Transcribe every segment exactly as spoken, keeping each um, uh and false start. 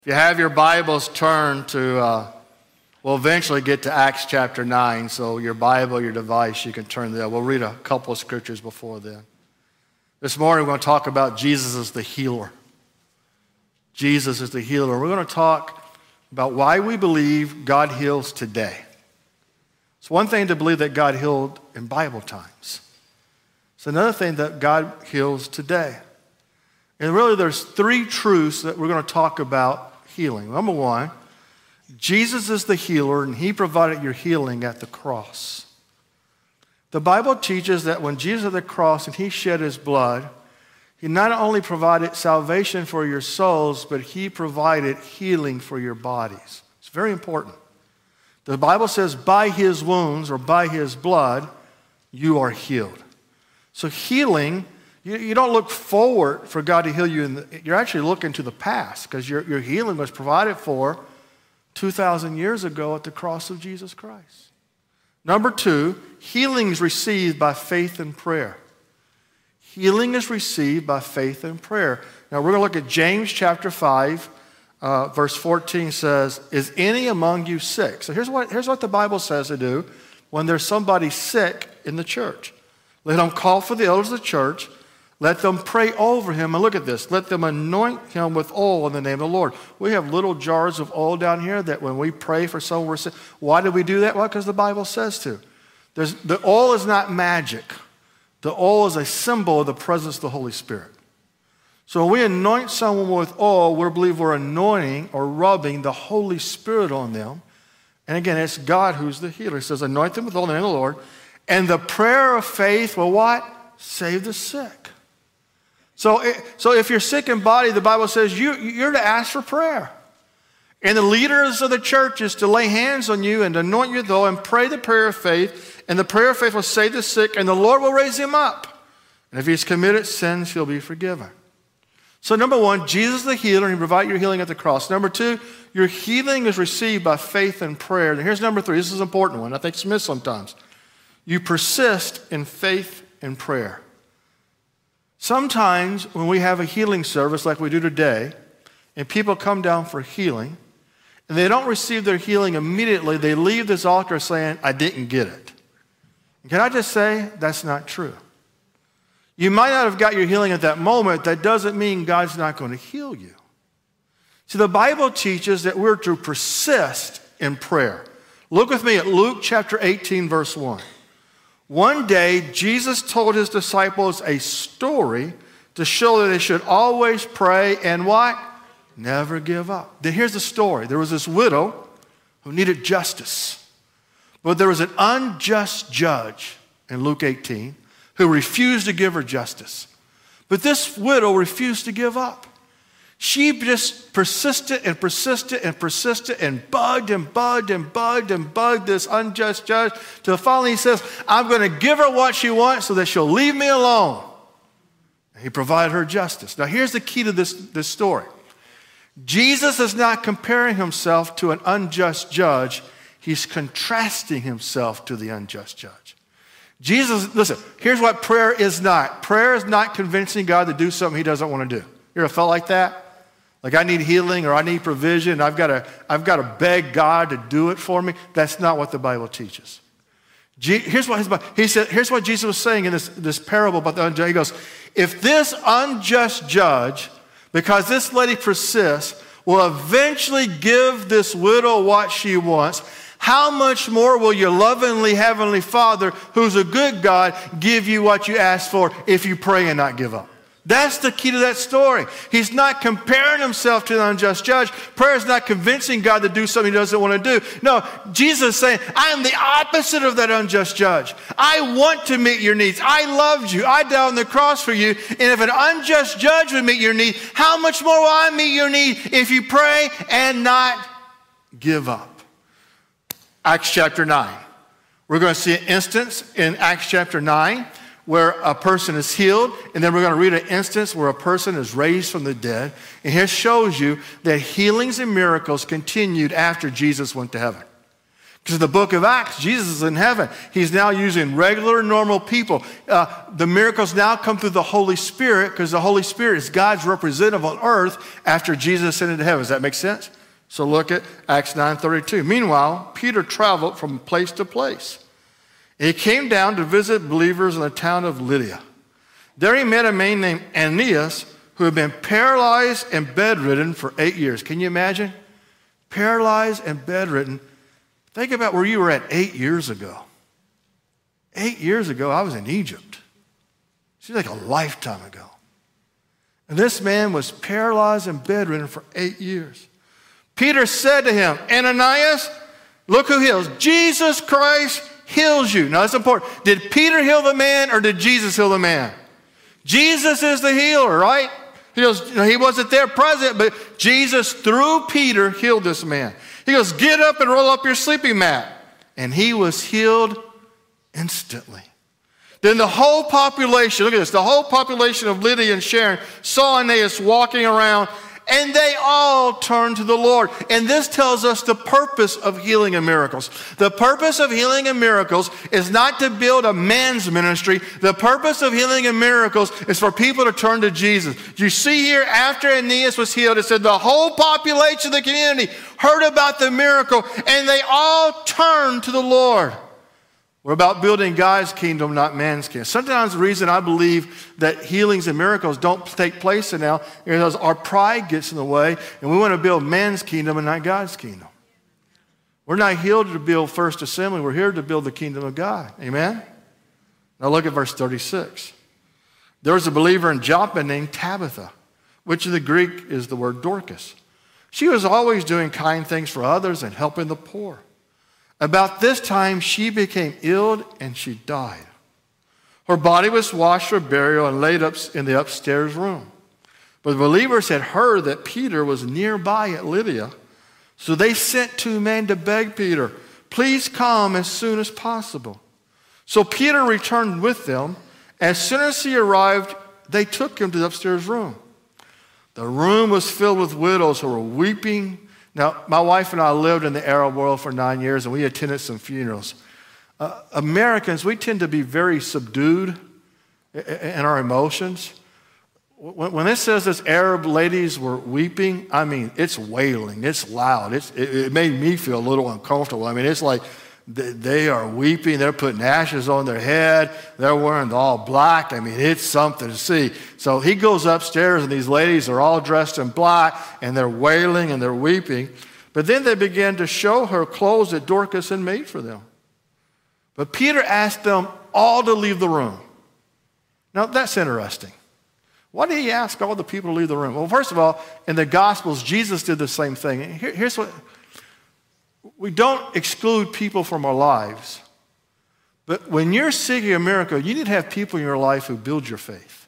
If you have your Bibles, turn to, uh, we'll eventually get to Acts chapter nine, so your Bible, your device, you can turn there. We'll read a couple of scriptures before then. This morning we're going to talk about Jesus as the healer. Jesus is the healer. We're going to talk about why we believe God heals today. It's one thing to believe that God healed in Bible times. It's another thing that God heals today. And really there's three truths that we're going to talk about healing. Number one, Jesus is the healer and he provided your healing at the cross. The Bible teaches that when Jesus at the cross and he shed his blood, he not only provided salvation for your souls, but he provided healing for your bodies. It's very important. The Bible says by his wounds or by his blood, you are healed. So healing, you, you don't look forward for God to heal you. In the, you're actually looking to the past because your, your healing was provided for two thousand years ago at the cross of Jesus Christ. Number two, healing is received by faith and prayer. Healing is received by faith and prayer. Now we're going to look at James chapter five, uh, verse fourteen says, is any among you sick? So here's what, here's what the Bible says to do when there's somebody sick in the church. Let them call for the elders of the church. Let them pray over him. And look at this. Let them anoint him with oil in the name of the Lord. We have little jars of oil down here that when we pray for someone we're sick. Why do we do that? Well, because the Bible says to. There's, the oil is not magic. The oil is a symbol of the presence of the Holy Spirit. So when we anoint someone with oil, we believe we're anointing or rubbing the Holy Spirit on them. And again, it's God who's the healer. He says, anoint them with oil in the name of the Lord. And the prayer of faith will what? Save the sick. So, so if you're sick in body, the Bible says you, you're to ask for prayer. And the leaders of the church is to lay hands on you and anoint you though and pray the prayer of faith. And the prayer of faith will save the sick and the Lord will raise him up. And if he's committed sins, he'll be forgiven. So number one, Jesus is the healer and he provided your healing at the cross. Number two, your healing is received by faith and prayer. And here's number three. This is an important one. I think it's missed sometimes. You persist in faith and prayer. Sometimes when we have a healing service like we do today, and people come down for healing, and they don't receive their healing immediately, they leave this altar saying, I didn't get it. Can I just say, that's not true. You might not have got your healing at that moment. That doesn't mean God's not going to heal you. See, the Bible teaches that we're to persist in prayer. Look with me at Luke chapter eighteen, verse one. One day, Jesus told his disciples a story to show that they should always pray and what? Never give up. Then here's the story. There was this widow who needed justice. But there was an unjust judge in Luke eighteen who refused to give her justice. But this widow refused to give up. She just persisted and persisted and persisted and bugged and bugged and bugged and bugged this unjust judge till finally he says, I'm going to give her what she wants so that she'll leave me alone. And he provided her justice. Now here's the key to this, this story. Jesus is not comparing himself to an unjust judge. He's contrasting himself to the unjust judge. Jesus, listen, here's what prayer is not. Prayer is not convincing God to do something he doesn't want to do. You ever felt like that? Like I need healing or I need provision. I've got to, I've got to beg God to do it for me. That's not what the Bible teaches. Here's what, his, he said, here's what Jesus was saying in this, this parable about the unjust. He goes, if this unjust judge, because this lady persists, will eventually give this widow what she wants, how much more will your lovingly heavenly Father, who's a good God, give you what you ask for if you pray and not give up? That's the key to that story. He's not comparing himself to the unjust judge. Prayer is not convincing God to do something he doesn't want to do. No, Jesus is saying, I am the opposite of that unjust judge. I want to meet your needs. I loved you. I died on the cross for you. And if an unjust judge would meet your need, how much more will I meet your need if you pray and not give up? Acts chapter nine. We're going to see an instance in Acts chapter nine where a person is healed, and then we're going to read an instance where a person is raised from the dead. And here shows you that healings and miracles continued after Jesus went to heaven. Because the book of Acts, Jesus is in heaven. He's now using regular, normal people. Uh, the miracles now come through the Holy Spirit because the Holy Spirit is God's representative on earth after Jesus ascended to heaven. Does that make sense? So look at Acts nine thirty-two. Meanwhile, Peter traveled from place to place. He came down to visit believers in the town of Lydia. There he met a man named Aeneas who had been paralyzed and bedridden for eight years. Can you imagine? Paralyzed and bedridden. Think about where you were at eight years ago. Eight years ago, I was in Egypt. Seems like a lifetime ago. And this man was paralyzed and bedridden for eight years. Peter said to him, Ananias, look who heals. Jesus Christ heals you. Now that's important. Did Peter heal the man or did Jesus heal the man? Jesus is the healer, right? He goes, you know, he wasn't there present, but Jesus, through Peter, healed this man. He goes, get up and roll up your sleeping mat. And he was healed instantly. Then the whole population, look at this, the whole population of Lydia and Sharon saw Aeneas walking around, and they all turned to the Lord. And this tells us the purpose of healing and miracles. The purpose of healing and miracles is not to build a man's ministry. The purpose of healing and miracles is for people to turn to Jesus. You see here, after Aeneas was healed, it said the whole population of the community heard about the miracle, and they all turned to the Lord. We're about building God's kingdom, not man's kingdom. Sometimes the reason I believe that healings and miracles don't take place now is because our pride gets in the way, and we want to build man's kingdom and not God's kingdom. We're not here to build First Assembly. We're here to build the kingdom of God. Amen? Now look at verse thirty-six. There was a believer in Joppa named Tabitha, which in the Greek is the word Dorcas. She was always doing kind things for others and helping the poor. About this time, she became ill and she died. Her body was washed for burial and laid up in the upstairs room. But the believers had heard that Peter was nearby at Lydia, so they sent two men to beg Peter, please come as soon as possible. So Peter returned with them. As soon as he arrived, they took him to the upstairs room. The room was filled with widows who were weeping. Now, my wife and I lived in the Arab world for nine years, and we attended some funerals. Uh, Americans, we tend to be very subdued in our emotions. When, when it says this Arab ladies were weeping, I mean, it's wailing, it's loud. It's, it, it made me feel a little uncomfortable. I mean, it's like they, they are weeping. They're putting ashes on their head. They're wearing all black. I mean, it's something to see. So he goes upstairs, and these ladies are all dressed in black, and they're wailing and they're weeping. But then they began to show her clothes that Dorcas had made for them. But Peter asked them all to leave the room. Now, that's interesting. Why did he ask all the people to leave the room? Well, first of all, in the Gospels, Jesus did the same thing. Here, here's what, we don't exclude people from our lives. But when you're seeking a miracle, you need to have people in your life who build your faith.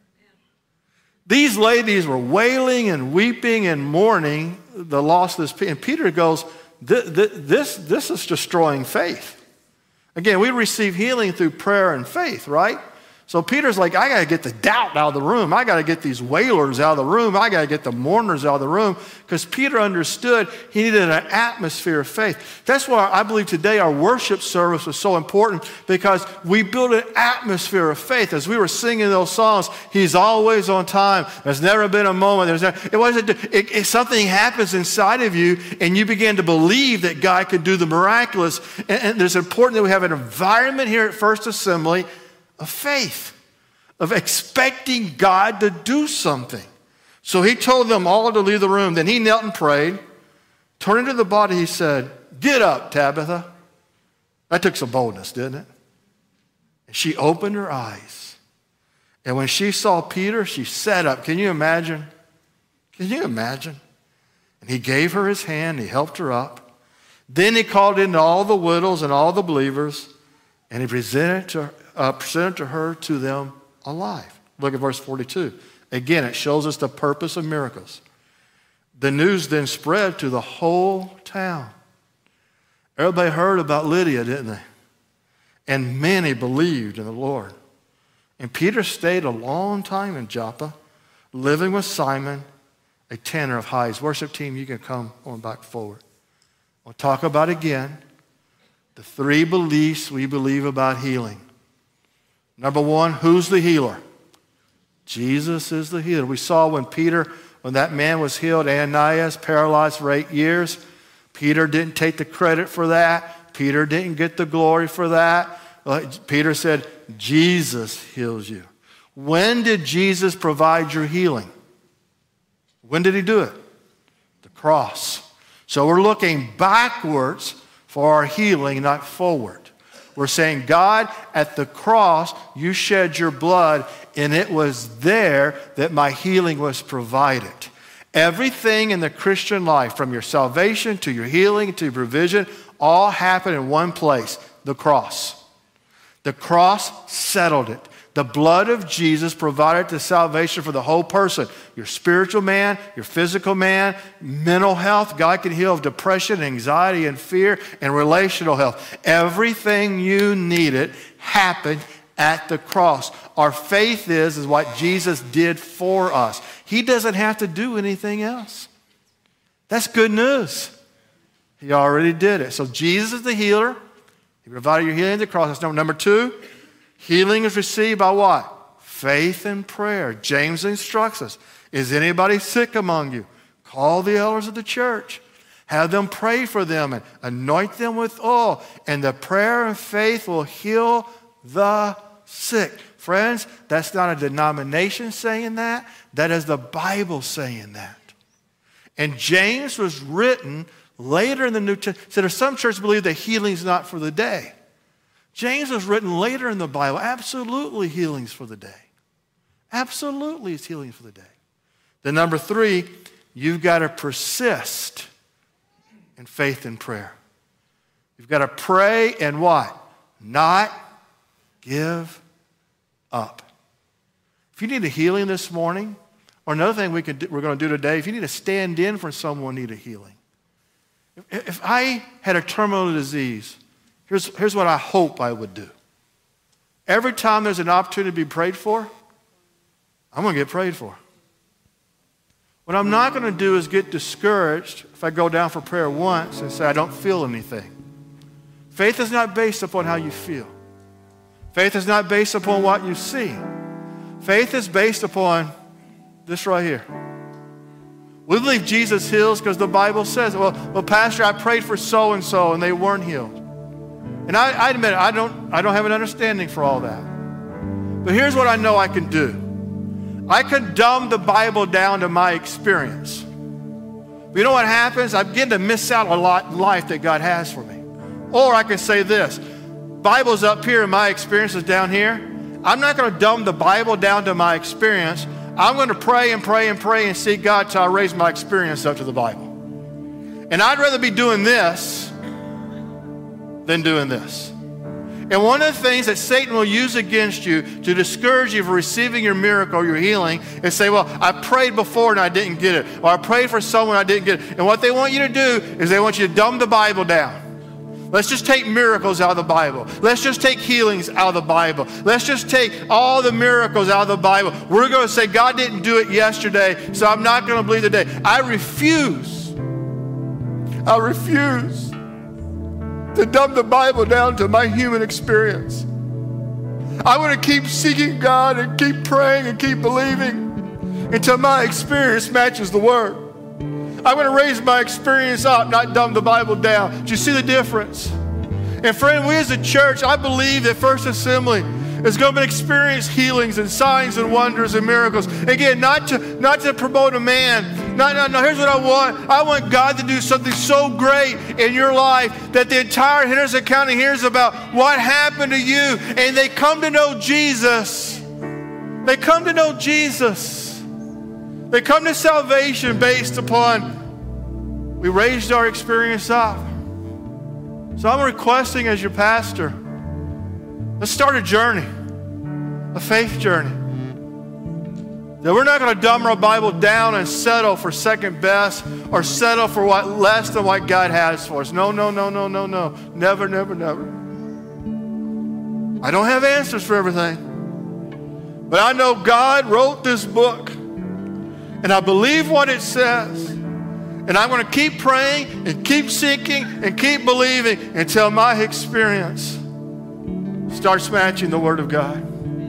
These ladies were wailing and weeping and mourning the loss of this. And Peter goes, this, this, this is destroying faith. Again, we receive healing through prayer and faith, right? So Peter's like, I got to get the doubt out of the room. I got to get these wailers out of the room. I got to get the mourners out of the room, because Peter understood he needed an atmosphere of faith. That's why I believe today our worship service was so important, because we built an atmosphere of faith. As we were singing those songs, he's always on time. There's never been a moment. There's never, it wasn't, it, it, something happens inside of you, and you begin to believe that God could do the miraculous. And, and it's important that we have an environment here at First Assembly of faith, of expecting God to do something. So he told them all to leave the room. Then he knelt and prayed. Turning to the body, he said, get up, Tabitha. That took some boldness, didn't it? And she opened her eyes. And when she saw Peter, she sat up. Can you imagine? Can you imagine? And he gave her his hand. He helped her up. Then he called in all the widows and all the believers, and he presented to her Uh, presented to her to them alive. Look at verse forty-two. Again, it shows us the purpose of miracles. The news then spread to the whole town. Everybody heard about Lydia, didn't they? And many believed in the Lord. And Peter stayed a long time in Joppa, living with Simon, a tanner of hides. Worship team, you can come on back forward. We'll talk about again the three beliefs we believe about healing. Number one, who's the healer? Jesus is the healer. We saw when Peter, when that man was healed, Ananias, paralyzed for eight years, Peter didn't take the credit for that. Peter didn't get the glory for that. Peter said, Jesus heals you. When did Jesus provide your healing? When did he do it? The cross. So we're looking backwards for our healing, not forward. We're saying, God, at the cross, you shed your blood, and it was there that my healing was provided. Everything in the Christian life, from your salvation to your healing to your provision, all happened in one place, the cross. The cross settled it. The blood of Jesus provided the salvation for the whole person. Your spiritual man, your physical man, mental health. God can heal of depression, anxiety, and fear, and relational health. Everything you needed happened at the cross. Our faith is, is what Jesus did for us. He doesn't have to do anything else. That's good news. He already did it. So Jesus is the healer. He provided your healing at the cross. That's number, number two. Healing is received by what? Faith and prayer. James instructs us. Is anybody sick among you? Call the elders of the church. Have them pray for them and anoint them with oil. And the prayer and faith will heal the sick. Friends, that's not a denomination saying that. That is the Bible saying that. And James was written later in the New Testament. So there's some churches believe that healing is not for the day. James was written later in the Bible. Absolutely healings for the day. Absolutely it's healing for the day. Then number three, you've got to persist in faith and prayer. You've got to pray and what? Not give up. If you need a healing this morning, or another thing we can do, we're going to do today, if you need to stand in for someone who needs a healing. If, if I had a terminal disease, Here's, here's what I hope I would do. Every time there's an opportunity to be prayed for, I'm going to get prayed for. What I'm not going to do is get discouraged if I go down for prayer once and say, I don't feel anything. Faith is not based upon how you feel. Faith is not based upon what you see. Faith is based upon this right here. We believe Jesus heals because the Bible says, well, well, Pastor, I prayed for so-and-so and they weren't healed. And I, I admit, I don't, I don't have an understanding for all that. But here's what I know I can do. I can dumb the Bible down to my experience. But you know what happens? I begin to miss out a lot in life that God has for me. Or I can say this. Bible's up here and my experience is down here. I'm not going to dumb the Bible down to my experience. I'm going to pray and pray and pray and seek God until I raise my experience up to the Bible. And I'd rather be doing this than doing this. And one of the things that Satan will use against you to discourage you from receiving your miracle, your healing, is say, well, I prayed before and I didn't get it. Or I prayed for someone and I didn't get it. And what they want you to do is they want you to dumb the Bible down. Let's just take miracles out of the Bible. Let's just take healings out of the Bible. Let's just take all the miracles out of the Bible. We're going to say, God didn't do it yesterday, so I'm not going to believe today. I refuse. I refuse to dumb the Bible down to my human experience. I want to keep seeking God and keep praying and keep believing until my experience matches the Word. I want to raise my experience up, not dumb the Bible down. Do you see the difference? And friend, we as a church, I believe that First Assembly is going to experience healings and signs and wonders and miracles. Again, not to, not to promote a man. No, no, no. Here's what I want. I want God to do something so great in your life that the entire Henderson County hears about what happened to you, and they come to know Jesus. They come to know Jesus. They come to salvation based upon we raised our experience up. So I'm requesting as your pastor, let's start a journey, a faith journey. That we're not going to dumb our Bible down and settle for second best or settle for what less than what God has for us. No, no, no, no, no, no. Never, never, never. I don't have answers for everything. But I know God wrote this book. And I believe what it says. And And I'm going to keep praying and keep seeking and keep believing until my experience starts matching the Word of God.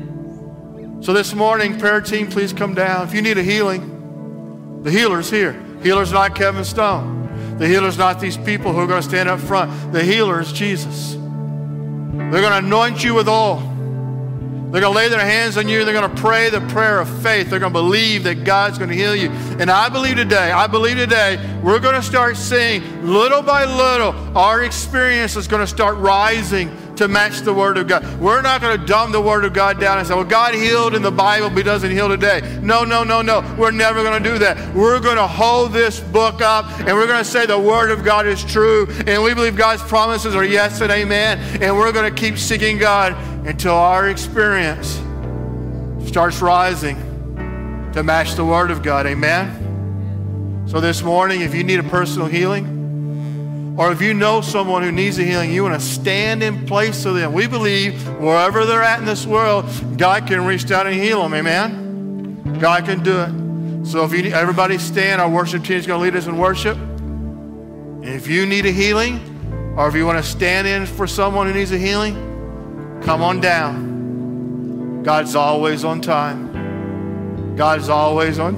So this morning, prayer team, please come down. If you need a healing, the healer's here. Healer's not Kevin Stone. The healer's not these people who are going to stand up front. The healer is Jesus. They're going to anoint you with oil. They're going to lay their hands on you. They're going to pray the prayer of faith. They're going to believe that God's going to heal you. And I believe today, I believe today, we're going to start seeing little by little, our experience is going to start rising to match the Word of God. We're not going to dumb the Word of God down and say, well, God healed in the Bible, but He doesn't heal today. No, no, no, no. We're never going to do that. We're going to hold this book up, and we're going to say the Word of God is true, and we believe God's promises are yes and amen, and we're going to keep seeking God until our experience starts rising to match the Word of God. Amen? So this morning, if you need a personal healing, or if you know someone who needs a healing, you want to stand in place of them. We believe wherever they're at in this world, God can reach down and heal them. Amen? God can do it. So if you need, everybody stand, our worship team is going to lead us in worship. And if you need a healing, or if you want to stand in for someone who needs a healing, come on down. God's always on time. God's always on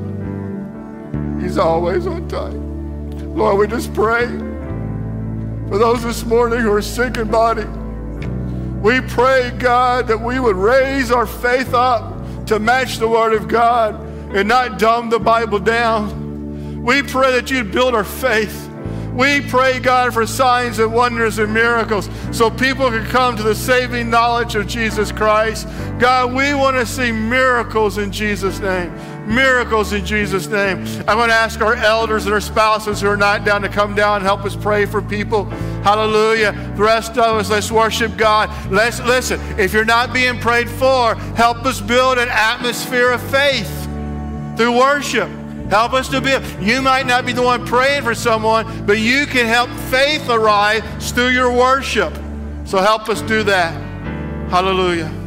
time. He's always on time. Lord, we just pray for those this morning who are sick in body. We pray, God, that we would raise our faith up to match the Word of God and not dumb the Bible down. We pray that you'd build our faith. We pray, God, for signs and wonders and miracles so people can come to the saving knowledge of Jesus Christ. God, we want to see miracles in Jesus' name. Miracles in Jesus' name. I'm going to ask our elders and our spouses who are not down to come down and help us pray for people. Hallelujah. The rest of us, let's worship God. Let's listen. If you're not being prayed for, help us build an atmosphere of faith through worship. Help us to be. You might not be the one praying for someone, but you can help faith arise through your worship. So help us do that. Hallelujah.